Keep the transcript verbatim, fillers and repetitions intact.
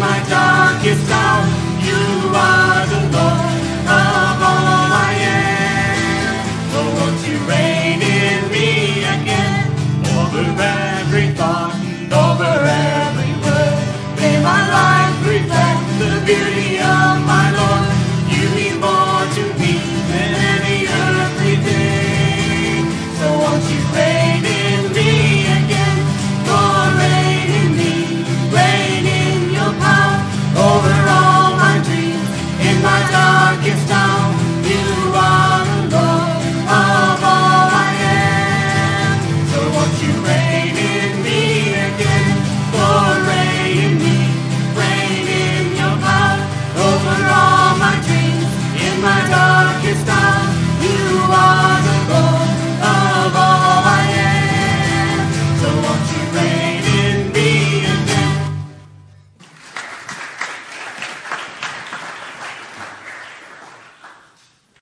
my darkest hour. You are the Lord of all I am. Oh, won't you reign in me again, over every thought and over every word. May my life reflect the beauty of